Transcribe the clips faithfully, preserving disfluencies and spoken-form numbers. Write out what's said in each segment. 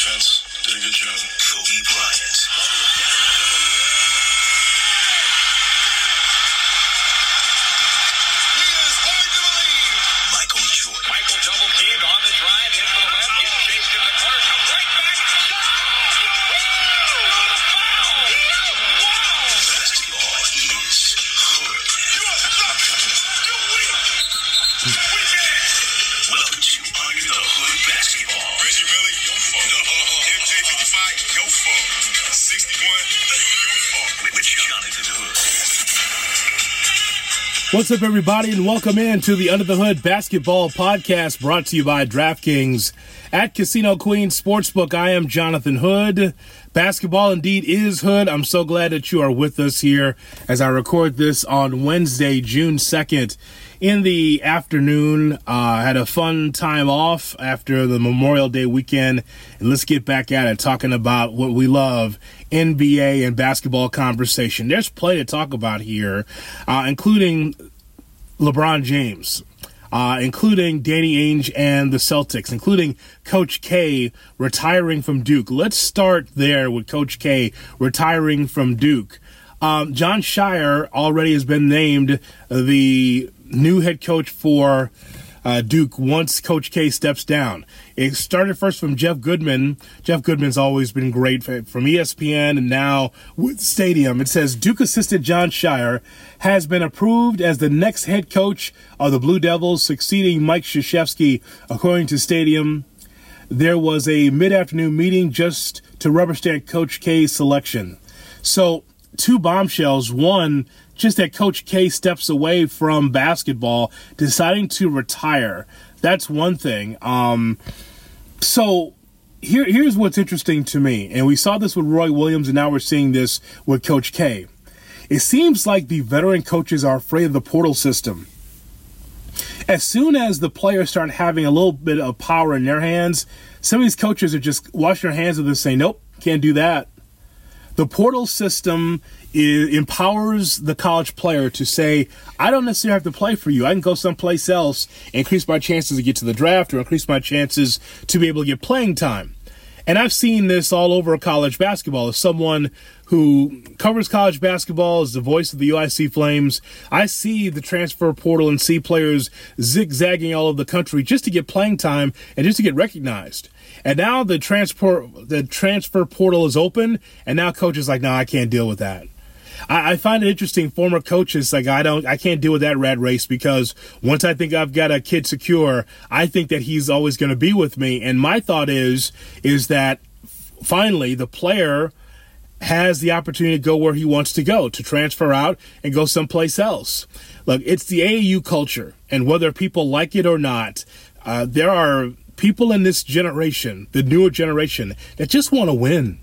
defense did a good job. Kobe Bryant. He is hard to believe. Michael Jordan. Michael double teamed on the drive, in for the left, gets chased in the corner, comes right back. Shot! Basketball is hood. You are sucker! You weak! We did it! Welcome to Under the Hood Basketball. Reggie Miller, your fault. M J fifty-five, your fault. sixty-one, your fault. With, with Jonathan Hood. What's up, everybody, and welcome in to the Under the Hood Basketball Podcast, brought to you by DraftKings at Casino Queen Sportsbook. I am Jonathan Hood. Basketball indeed is Hood. I'm so glad that you are with us here as I record this on Wednesday, June second in the afternoon. I uh, had a fun time off after the Memorial Day weekend, and let's get back at it, talking about what we love, N B A and basketball conversation. There's plenty to talk about here, uh, including LeBron James, uh, including Danny Ainge and the Celtics, including Coach K retiring from Duke. Let's start there with Coach K retiring from Duke. Um, Jon Scheyer already has been named the new head coach for uh, Duke once Coach K steps down. It started first from Jeff Goodman. Jeff Goodman's always been great from E S P N and now with Stadium. It says Duke assistant Jon Scheyer has been approved as the next head coach of the Blue Devils, succeeding Mike Krzyzewski, according to Stadium. There was a mid-afternoon meeting just to rubber stamp Coach K's selection. So, two bombshells. One, just that Coach K steps away from basketball, deciding to retire. That's one thing. Um, so here, here's what's interesting to me. And we saw this with Roy Williams, and now we're seeing this with Coach K. It seems like the veteran coaches are afraid of the portal system. As soon as the players start having a little bit of power in their hands, some of these coaches are just washing their hands of this, saying, nope, can't do that. The portal system is, empowers the college player to say, I don't necessarily have to play for you. I can go someplace else and increase my chances to get to the draft or increase my chances to be able to get playing time. And I've seen this all over college basketball. As someone who covers college basketball, as the voice of the U I C Flames, I see the transfer portal and see players zigzagging all over the country just to get playing time and just to get recognized. And now the transfer the transfer portal is open, and now coaches like, no, nah, I can't deal with that. I, I find it interesting. Former coaches like, I don't, I can't deal with that rat race, because once I think I've got a kid secure, I think that he's always going to be with me. And my thought is, is that finally the player has the opportunity to go where he wants to go, to transfer out and go someplace else. Look, it's the A A U culture, and whether people like it or not, uh, there are people in this generation, the newer generation, that just want to win.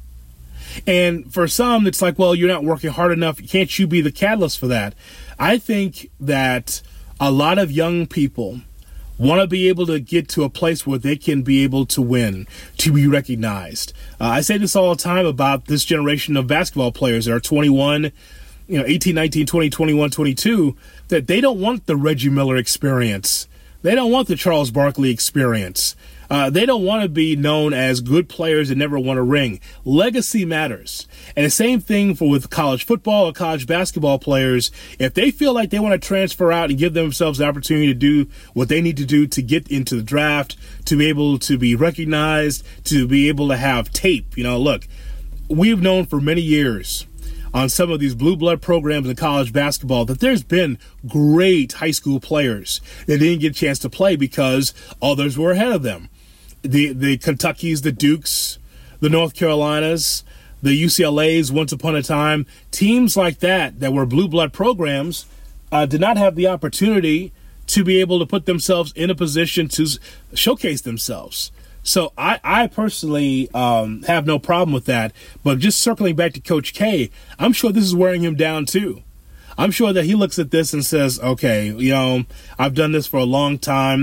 And for some, it's like, well, you're not working hard enough. Can't you be the catalyst for that? I think that a lot of young people want to be able to get to a place where they can be able to win, to be recognized. Uh, I say this all the time about this generation of basketball players that are twenty-one, you know, eighteen, nineteen, twenty, twenty-one, twenty-two, that they don't want the Reggie Miller experience. They don't want the Charles Barkley experience. Uh, they don't want to be known as good players that never won a ring. Legacy matters. And the same thing for with college football or college basketball players. If they feel like they want to transfer out and give themselves an opportunity to do what they need to do to get into the draft, to be able to be recognized, to be able to have tape. You know, look, we've known for many years on some of these blue blood programs in college basketball that there's been great high school players that didn't get a chance to play because others were ahead of them. The the Kentuckys, the Dukes, the North Carolinas, the U C L As, once upon a time, teams like that that were blue blood programs uh, did not have the opportunity to be able to put themselves in a position to showcase themselves. So I, I personally um, have no problem with that. But just circling back to Coach K, I'm sure this is wearing him down too. I'm sure that he looks at this and says, okay, you know, I've done this for a long time. Uh,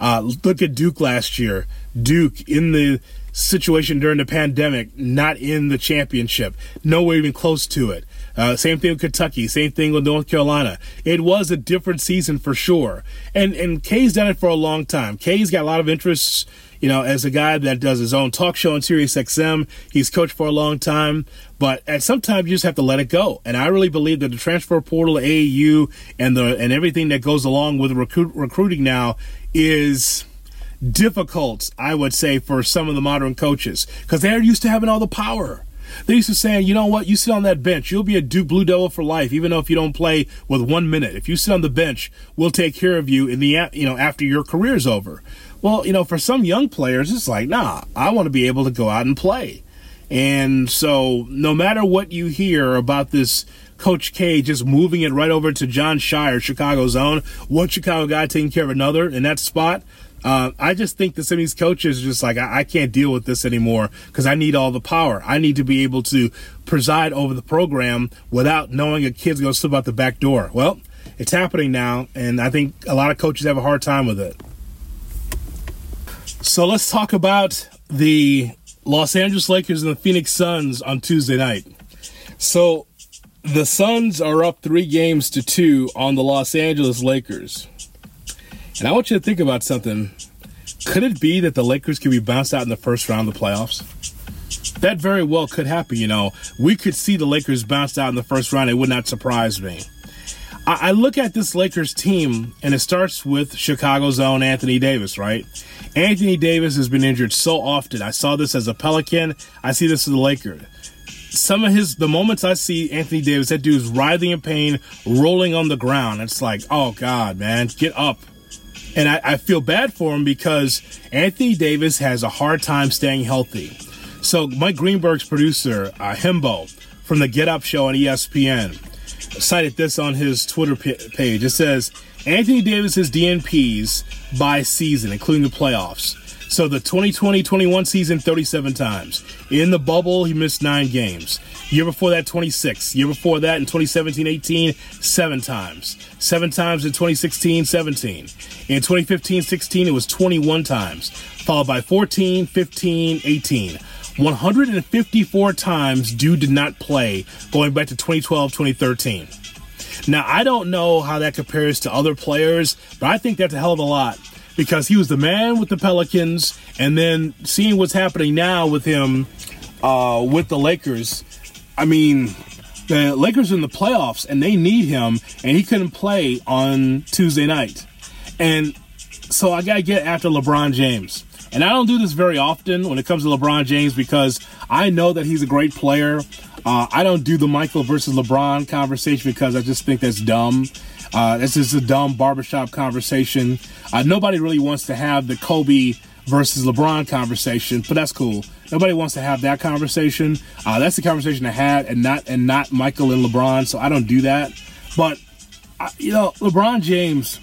Uh, look at Duke last year. Duke in the situation during the pandemic, not in the championship, nowhere even close to it. Uh, same thing with Kentucky, same thing with North Carolina. It was a different season for sure. And and Kay's done it for a long time. Kay's got a lot of interests, you know, as a guy that does his own talk show on Sirius X M. He's coached for a long time. But at some time, you just have to let it go. And I really believe that the transfer portal, A A U, and the and everything that goes along with recruit, recruiting now is difficult, I would say, for some of the modern coaches. Because they're used to having all the power. They used to saying, you know what, you sit on that bench, you'll be a Duke Blue Devil for life, even though if you don't play with one minute. If you sit on the bench, we'll take care of you in the you know after your career's over. Well, you know, for some young players, it's like, nah, I want to be able to go out and play. And so no matter what you hear about this Coach K just moving it right over to John Shire, Chicago's own, one Chicago guy taking care of another in that spot, Uh, I just think that some of these coaches are just like, I, I can't deal with this anymore because I need all the power. I need to be able to preside over the program without knowing a kid's going to slip out the back door. Well, it's happening now, and I think a lot of coaches have a hard time with it. So let's talk about the Los Angeles Lakers and the Phoenix Suns on Tuesday night. So the Suns are up three games to two on the Los Angeles Lakers. And I want you to think about something. Could it be that the Lakers could be bounced out in the first round of the playoffs? That very well could happen, you know. We could see the Lakers bounced out in the first round. It would not surprise me. I, I look at this Lakers team, and it starts with Chicago's own Anthony Davis, right? Anthony Davis has been injured so often. I saw this as a Pelican. I see this as a Laker. Some of his, the moments I see Anthony Davis, that dude's writhing in pain, rolling on the ground. It's like, oh, God, man, get up. And I, I feel bad for him because Anthony Davis has a hard time staying healthy. So Mike Greenberg's producer, uh, Himbo, from the Get Up show on E S P N, cited this on his Twitter p- page. It says, Anthony Davis's D N Ps by season, including the playoffs. So the twenty twenty twenty-one season, thirty-seven times. In the bubble, he missed nine games. Year before that, twenty-six. Year before that, in twenty seventeen eighteen, seven times. Seven times in twenty sixteen seventeen. In twenty fifteen sixteen, it was twenty-one times, followed by fourteen, fifteen, eighteen. one hundred fifty-four times dude did not play going back to twenty twelve twenty thirteen. Now, I don't know how that compares to other players, but I think that's a hell of a lot. Because he was the man with the Pelicans, and then seeing what's happening now with him uh, with the Lakers, I mean, the Lakers are in the playoffs, and they need him, and he couldn't play on Tuesday night. And so I got to get after LeBron James. And I don't do this very often when it comes to LeBron James because I know that he's a great player. Uh, I don't do the Michael versus LeBron conversation because I just think that's dumb. Uh, this is a dumb barbershop conversation. Uh, nobody really wants to have the Kobe versus LeBron conversation, but that's cool. Nobody wants to have that conversation. Uh, that's the conversation I had, and not and not Michael and LeBron. So I don't do that. But uh, you know, LeBron James.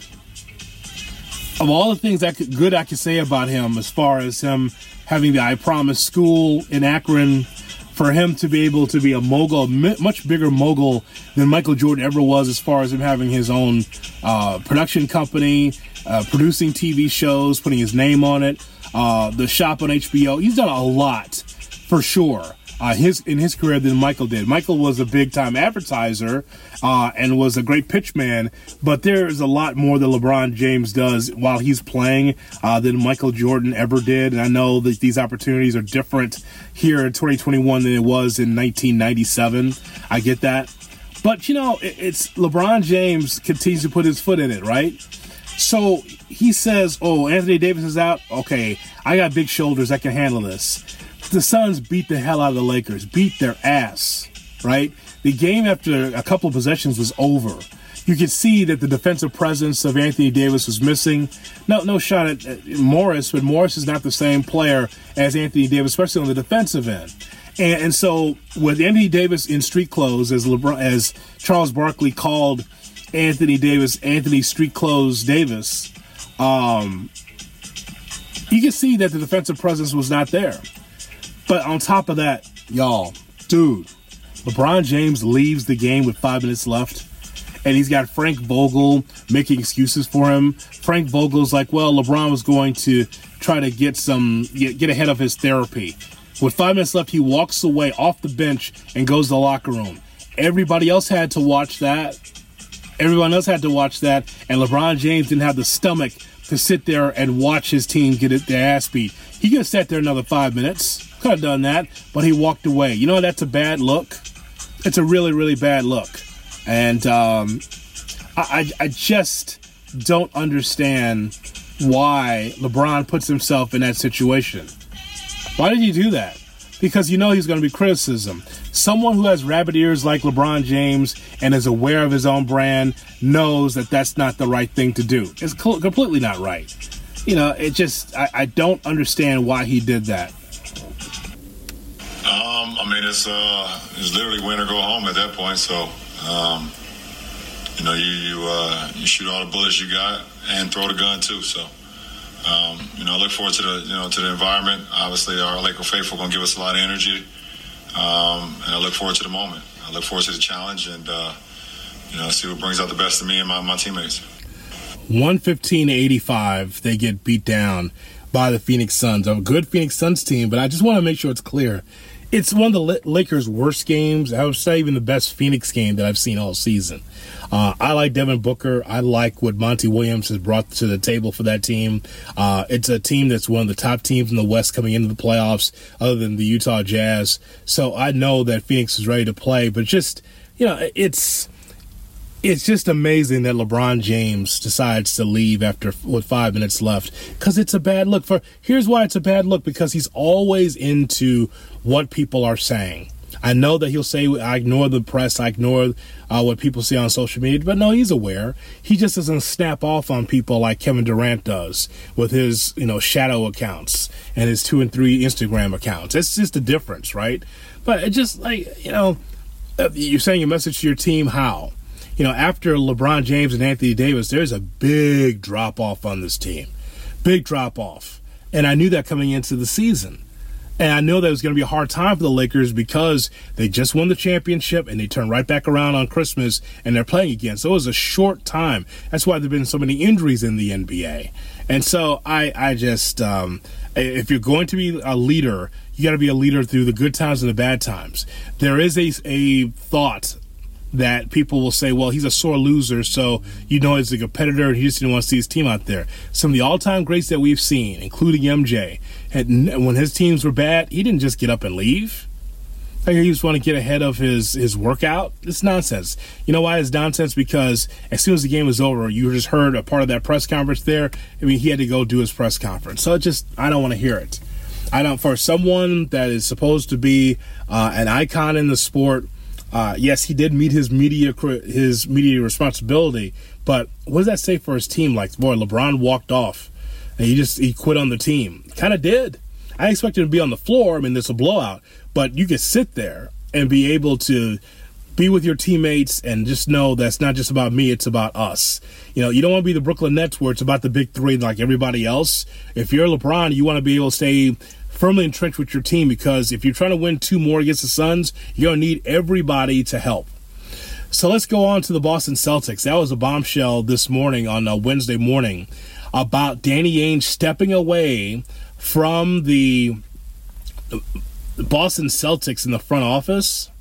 Of all the things that could, good I could say about him, as far as him having the I Promise school in Akron, for him to be able to be a mogul, much bigger mogul than Michael Jordan ever was, as far as him having his own uh, production company, uh, producing T V shows, putting his name on it, uh, the shop on H B O. He's done a lot, for sure, uh, his in his career than Michael did. Michael was a big-time advertiser uh, and was a great pitch man, but there is a lot more that LeBron James does while he's playing uh, than Michael Jordan ever did. And I know that these opportunities are different here in twenty twenty-one than it was in nineteen ninety-seven. I get that. But, you know, it, it's LeBron James continues to put his foot in it, right? So he says, oh, Anthony Davis is out. Okay, I got big shoulders. I can handle this. The Suns beat the hell out of the Lakers, beat their ass, right? The game after a couple of possessions was over. You could see that the defensive presence of Anthony Davis was missing. No, no shot at, at Morris, but Morris is not the same player as Anthony Davis, especially on the defensive end. And, and so with Anthony Davis in street clothes, as LeBron, as Charles Barkley called Anthony Davis, Anthony Street Clothes Davis, um, you can see that the defensive presence was not there. But on top of that, y'all, dude, LeBron James leaves the game with five minutes left. and he's got Frank Vogel making excuses for him. Frank Vogel's like, well, LeBron was going to try to get some get, get ahead of his therapy. With five minutes left, he walks away off the bench and goes to the locker room. Everybody else had to watch that. Everyone else had to watch that, and LeBron James didn't have the stomach to sit there and watch his team get it, their ass beat. He could have sat there another five minutes. Could have done that, but he walked away. You know, that's a bad look. It's a really, really bad look. And um, I, I, I just don't understand why LeBron puts himself in that situation. Why did he do that? Because you know he's going to be criticism. Someone who has rabbit ears like LeBron James and is aware of his own brand knows that that's not the right thing to do. It's completely not right. You know, it just, I, I don't understand why he did that. Um, I mean, it's uh, it's literally win or go home at that point. So, um, you know, you you uh, you shoot all the bullets you got and throw the gun too. So, um, you know, I look forward to the you know to the environment. Obviously, our Laker faithful going to give us a lot of energy, um, and I look forward to the moment. I look forward to the challenge, and uh, you know, see what brings out the best of me and my, my teammates. one fifteen to eighty-five, they get beat down by the Phoenix Suns. A good Phoenix Suns team, but I just want to make sure it's clear. It's one of the Lakers' worst games. I would say even the best Phoenix game that I've seen all season. Uh, I like Devin Booker. I like what Monty Williams has brought to the table for that team. Uh, it's a team that's one of the top teams in the West coming into the playoffs, other than the Utah Jazz. So I know that Phoenix is ready to play, but just, you know, it's it's just amazing that LeBron James decides to leave after with five minutes left, because it's a bad look. For here's why it's a bad look, because he's always into what people are saying. I know that he'll say, I ignore the press, I ignore uh, what people say on social media, but no, he's aware. He just doesn't snap off on people like Kevin Durant does with his, you know, shadow accounts and his two and three Instagram accounts. It's just a difference, right? But it just, like, you know, you're saying a message to your team, how? You know, after LeBron James and Anthony Davis, there's a big drop-off on this team. Big drop-off. And I knew that coming into the season. And I know that it was going to be a hard time for the Lakers because they just won the championship and they turned right back around on Christmas and they're playing again. So it was a short time. That's why there have been so many injuries in the N B A. And so I, I just, um, if you're going to be a leader, you got to be a leader through the good times and the bad times. There is a, a thought that people will say, well, he's a sore loser, so you know he's a competitor and he just didn't want to see his team out there. Some of the all-time greats that we've seen, including M J, had, when his teams were bad, he didn't just get up and leave. Like, he just want to get ahead of his, his workout. It's nonsense. You know why it's nonsense? Because as soon as the game was over, you just heard a part of that press conference there. I mean, he had to go do his press conference. So it just, I don't want to hear it. I don't, for someone that is supposed to be uh, an icon in the sport, Uh, yes, he did meet his media his media responsibility, but what does that say for his team? Like, boy, LeBron walked off, and he just he quit on the team. Kind of did. I expected him to be on the floor. I mean, there's a blowout, but you could sit there and be able to be with your teammates and just know that's not just about me, it's about us. You know, you don't want to be the Brooklyn Nets where it's about the big three like everybody else. If you're LeBron, you want to be able to stay firmly entrenched with your team, because if you're trying to win two more against the Suns, you're going to need everybody to help. So let's go on to the Boston Celtics. That was a bombshell this morning on a Wednesday morning about Danny Ainge stepping away from the Boston Celtics in the front office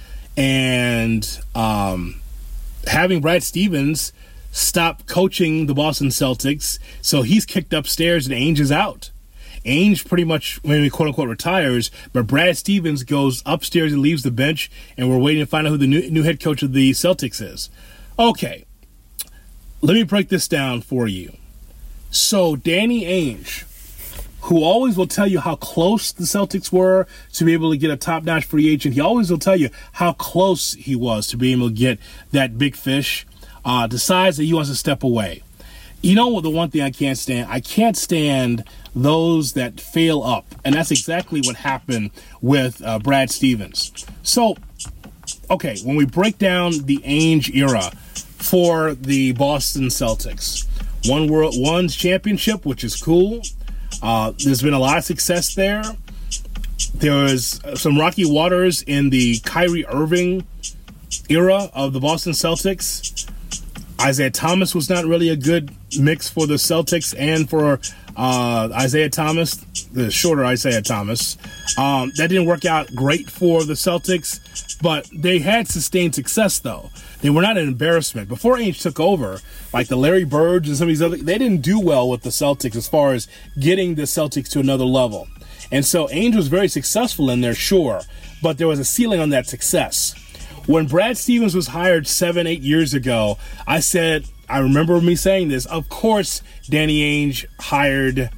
and um, having Brad Stevens stop coaching the Boston Celtics. So he's kicked upstairs and Ainge is out. Ainge pretty much, maybe quote-unquote, retires, but Brad Stevens goes upstairs and leaves the bench, and we're waiting to find out who the new, new head coach of the Celtics is. Okay, let me break this down for you. So Danny Ainge, who always will tell you how close the Celtics were to be able to get a top-notch free agent, he always will tell you how close he was to being able to get that big fish, uh, decides that he wants to step away. You know what? The one thing I can't stand? I can't stand those that fail up. And that's exactly what happened with uh, Brad Stevens. So, okay, when we break down the Ainge era for the Boston Celtics, one world, one's championship, which is cool. Uh, there's been a lot of success there. There was some rocky waters in the Kyrie Irving era of the Boston Celtics, Isaiah Thomas was not really a good mix for the Celtics and for uh, Isaiah Thomas, the shorter Isaiah Thomas. Um, that didn't work out great for the Celtics, but they had sustained success, though. They were not an embarrassment. Before Ainge took over, like the Larry Birds and some of these other, they didn't do well with the Celtics as far as getting the Celtics to another level. And so Ainge was very successful in there, sure, but there was a ceiling on that success. When Brad Stevens was hired seven, eight years ago, I said, I remember me saying this, of course Danny Ainge hired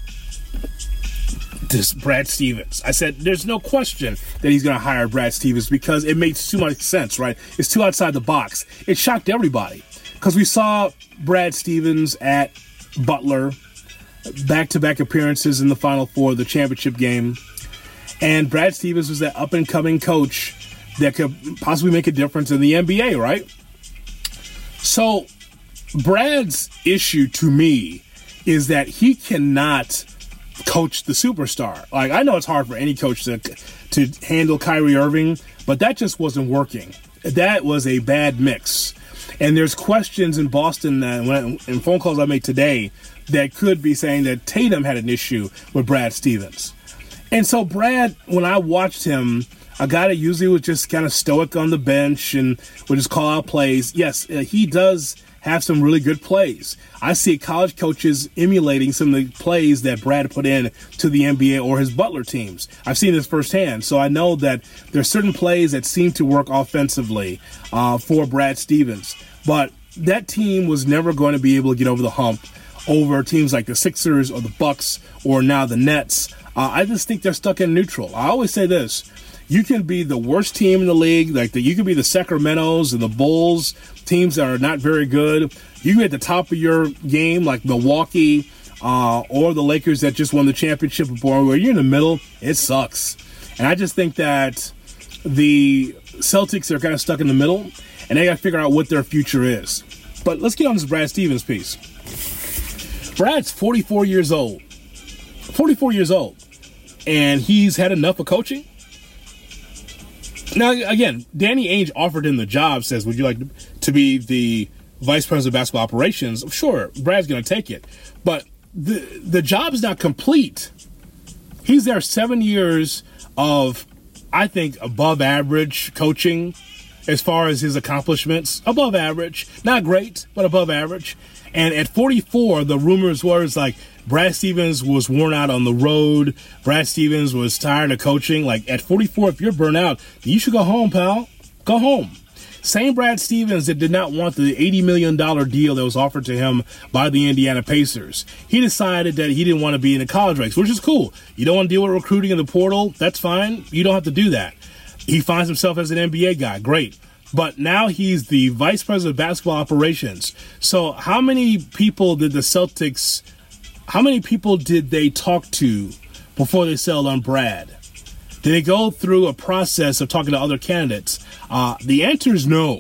this Brad Stevens. I said, there's no question that he's going to hire Brad Stevens because it makes too much sense, right? It's too outside the box. It shocked everybody because we saw Brad Stevens at Butler, back-to-back appearances in the Final Four, the championship game, and Brad Stevens was that up-and-coming coach that could possibly make a difference in the N B A, right? So Brad's issue to me is that he cannot coach the superstar. Like, I know it's hard for any coach to to handle Kyrie Irving, but that just wasn't working. That was a bad mix. And there's questions in Boston uh, when, in phone calls I made today that could be saying that Tatum had an issue with Brad Stevens. And so Brad, when I watched him, a guy that usually was just kind of stoic on the bench and would just call out plays. Yes, uh, he does have some really good plays. I see college coaches emulating some of the plays that Brad put in to the N B A or his Butler teams. I've seen this firsthand, so I know that there are certain plays that seem to work offensively uh, for Brad Stevens. But that team was never going to be able to get over the hump over teams like the Sixers or the Bucks or now the Nets. Uh, I just think they're stuck in neutral. I always say this. You can be the worst team in the league, like the, you can be the Sacramentos and the Bulls, teams that are not very good. You can be at the top of your game, like Milwaukee uh, or the Lakers that just won the championship before. Where you're in the middle, it sucks. And I just think that the Celtics are kind of stuck in the middle, and they got to figure out what their future is. But let's get on this Brad Stevens piece. Brad's forty-four years old. forty-four years old. And he's had enough of coaching. Now, again, Danny Ainge offered him the job, says, would you like to be the vice president of basketball operations? Sure, Brad's going to take it. But the the job is not complete. He's there seven years of, I think, above average coaching as far as his accomplishments. Above average. Not great, but above average. And at forty-four, the rumors were it's like Brad Stevens was worn out on the road. Brad Stevens was tired of coaching. Like, at forty-four, if you're burnt out, then you should go home, pal. Go home. Same Brad Stevens that did not want the eighty million dollars deal that was offered to him by the Indiana Pacers. He decided that he didn't want to be in the college ranks, which is cool. You don't want to deal with recruiting in the portal? That's fine. You don't have to do that. He finds himself as an N B A guy. Great. But now he's the vice president of basketball operations. So how many people did the Celtics, how many people did they talk to before they settled on Brad? Did they go through a process of talking to other candidates? Uh, the answer is no.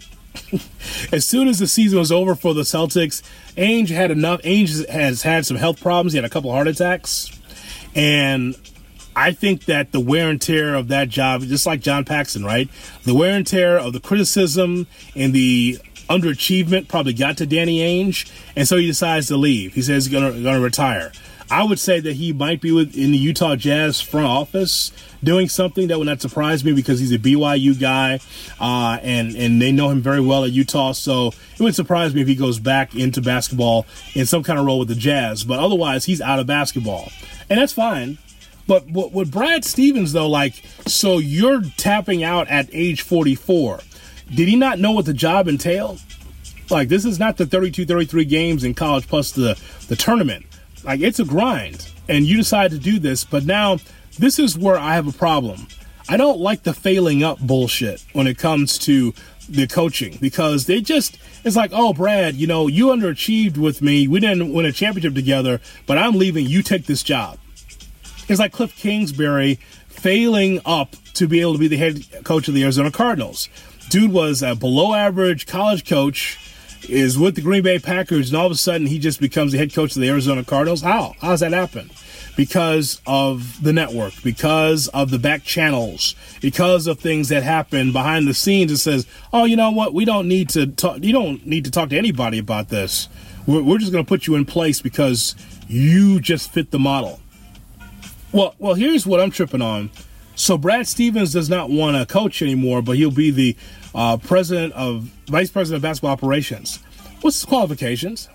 As soon as the season was over for the Celtics, Ainge had enough. Ainge has had some health problems. He had a couple of heart attacks. And I think that the wear and tear of that job, just like John Paxson, right? The wear and tear of the criticism and the underachievement probably got to Danny Ainge, and so he decides to leave. He says he's going to retire. I would say that he might be with, in the Utah Jazz front office doing something that would not surprise me because he's a B Y U guy, uh, and, and they know him very well at Utah, so it would surprise me if he goes back into basketball in some kind of role with the Jazz. But otherwise, he's out of basketball, and that's fine. But with Brad Stevens, though, like, so you're tapping out at age forty-four. Did he not know what the job entailed? Like, this is not the thirty-two, thirty-three games in college plus the, the tournament. Like, it's a grind. And you decide to do this. But now, this is where I have a problem. I don't like the failing up bullshit when it comes to the coaching. Because they just, it's like, oh, Brad, you know, you underachieved with me. We didn't win a championship together. But I'm leaving. You take this job. It's like Cliff Kingsbury failing up to be able to be the head coach of the Arizona Cardinals. Dude was a below-average college coach, is with the Green Bay Packers, and all of a sudden he just becomes the head coach of the Arizona Cardinals. How? How does that happen? because of the network, because of the back channels, because of things that happen behind the scenes. It says, oh, you know what? We don't need to talk. You don't need to talk to anybody about this. We're, we're just going to put you in place because you just fit the model. Well, well, here's what I'm tripping on. So Brad Stevens does not want to coach anymore, but he'll be the uh, president of vice president of basketball operations. What's his qualifications?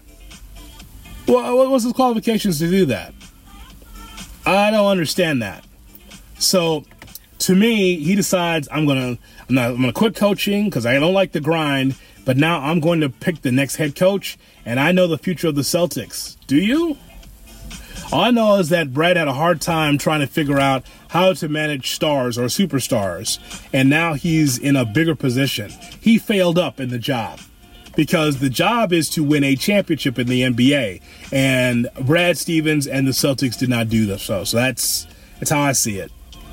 Well, what's his qualifications to do that? I don't understand that. So, to me, he decides I'm gonna I'm not I'm gonna quit coaching because I don't like the grind. But now I'm going to pick the next head coach, and I know the future of the Celtics. Do you? All I know is that Brad had a hard time trying to figure out how to manage stars or superstars, and now he's in a bigger position. He failed up in the job because the job is to win a championship in the N B A, and Brad Stevens and the Celtics did not do this. So, so that's that's how I see it.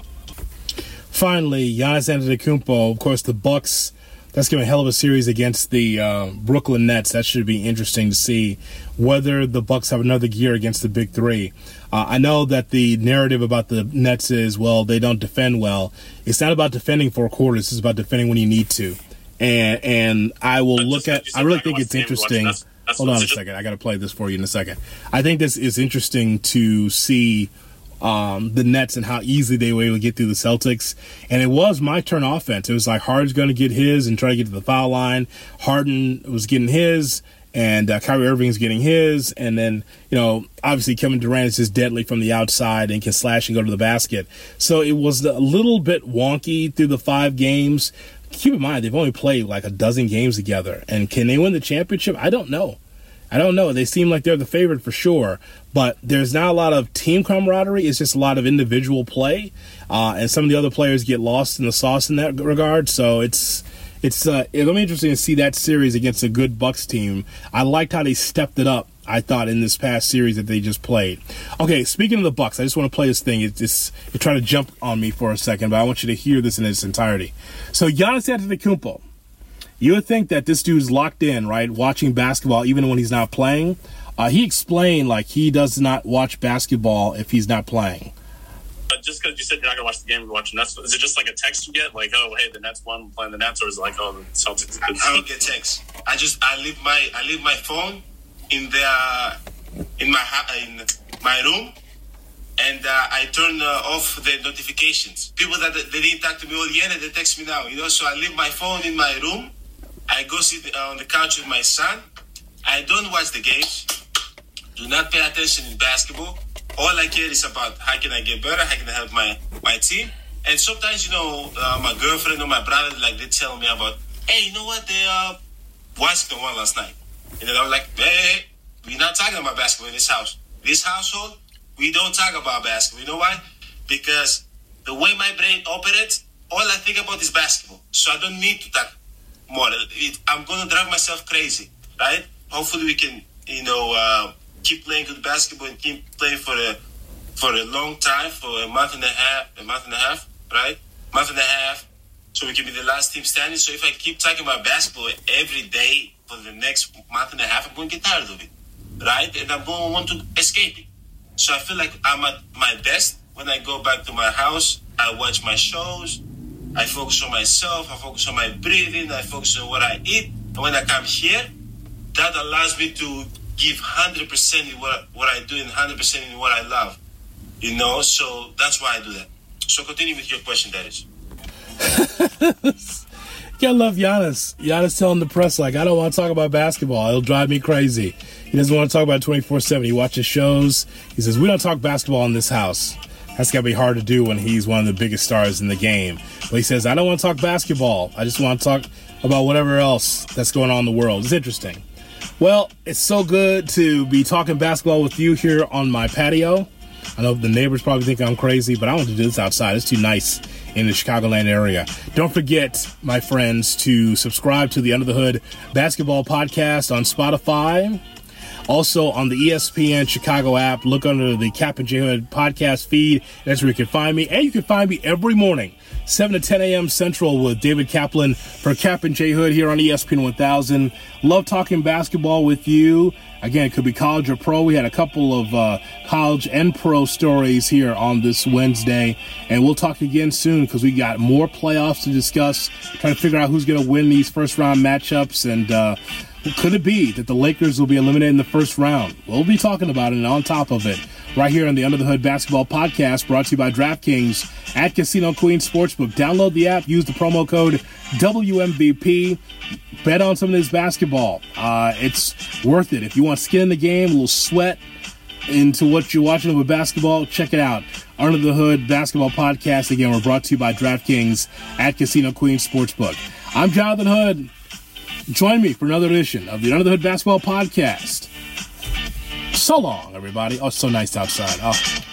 Finally, Giannis Antetokounmpo, of course, the Bucks. That's going to be a hell of a series against the uh, Brooklyn Nets. That should be interesting to see whether the Bucks have another gear against the Big Three. Uh, I know that the narrative about the Nets is, well, they don't defend well. It's not about defending four quarters. It's about defending when you need to. And and I will But look just- at. I really think it's interesting. That's, that's Hold on a just- second. I got to play this for you in a second. I think this is interesting to see um, the Nets and how easily they were able to get through the Celtics. And it was my turn offense. It was like Harden's going to get his and try to get to the foul line. Harden was getting his, and uh, Kyrie Irving's getting his. And then, you know, obviously Kevin Durant is just deadly from the outside and can slash and go to the basket. So it was a little bit wonky through the five games. Keep in mind, they've only played like a dozen games together. And can they win the championship? I don't know. I don't know. They seem like they're the favorite for sure. But there's not a lot of team camaraderie. It's just a lot of individual play. Uh, and some of the other players get lost in the sauce in that regard. So it's it's uh, it'll be interesting to see that series against a good Bucks team. I liked how they stepped it up, I thought, in this past series that they just played. Okay, speaking of the Bucks, I just want to play this thing. It's just, you're trying to jump on me for a second, but I want you to hear this in its entirety. So Giannis Antetokounmpo, you would think that this dude's locked in, right, watching basketball even when he's not playing. Uh, he explained, like, he does not watch basketball if he's not playing. But just because you said you're not going to watch the game, you're watching Nets, is it just like a text you get? Like, oh, hey, the Nets won, we're playing the Nets, or is it like, oh, the Celtics? I, I don't get texts. I just I leave my I leave my phone in the in my ha- in my room, and uh, I turn uh, off the notifications. People that they didn't talk to me all year, they text me now. You know, so I leave my phone in my room. I go sit on the couch with my son. I don't watch the games. Do not pay attention in basketball. All I care is about how can I get better, how can I help my, my team. And sometimes, you know, uh, my girlfriend or my brother, like, they tell me about, hey, you know what, they uh, Washington won last night. And then I'm like, hey, hey, hey, we're not talking about basketball in this house. This household, we don't talk about basketball. You know why? Because the way my brain operates, all I think about is basketball. So I don't need to talk more. It, I'm going to drive myself crazy, right? Hopefully we can, you know, uh, keep playing good basketball and keep playing for a for a long time, for a month and a half, a month and a half, right? Month and a half, so we can be the last team standing. So if I keep talking about basketball every day for the next month and a half, I'm going to get tired of it, right? And I'm going to want to escape it. So I feel like I'm at my best when I go back to my house. I watch my shows. I focus on myself. I focus on my breathing. I focus on what I eat. And when I come here, that allows me to give one hundred percent in what, what I do and one hundred percent in what I love. You know, so that's why I do that. So continue with your question, Darius. You gotta love Giannis. Giannis telling the press, like, I don't want to talk about basketball. It'll drive me crazy. He doesn't want to talk about it twenty-four seven. He watches shows. He says, we don't talk basketball in this house. That's got to be hard to do when he's one of the biggest stars in the game. But he says, I don't want to talk basketball. I just want to talk about whatever else that's going on in the world. It's interesting. Well, it's so good to be talking basketball with you here on my patio. I know the neighbors probably think I'm crazy, but I want to do this outside. It's too nice in the Chicagoland area. Don't forget, my friends, to subscribe to the Under the Hood Basketball Podcast on Spotify. Also on the E S P N Chicago app, look under the Captain J Hood podcast feed. That's where you can find me. And you can find me every morning, seven to ten a.m. Central with David Kaplan for Captain J Hood here on E S P N one thousand. Love talking basketball with you. Again, it could be college or pro. We had a couple of uh, college and pro stories here on this Wednesday. And we'll talk again soon because we got more playoffs to discuss, trying to figure out who's going to win these first-round matchups. And uh, could it be that the Lakers will be eliminated in the first round? We'll be talking about it and on top of it right here on the Under the Hood Basketball Podcast, brought to you by DraftKings at Casino Queen Sportsbook. Download the app, use the promo code W M V P. Bet on some of this basketball. Uh, it's worth it. If you want skin in the game, a little sweat into what you're watching with basketball, check it out. Under the Hood Basketball Podcast. Again, we're brought to you by DraftKings at Casino Queen Sportsbook. I'm Jonathan Hood. Join me for another edition of the Under the Hood Basketball Podcast. So long, everybody. Oh, it's so nice outside. Oh.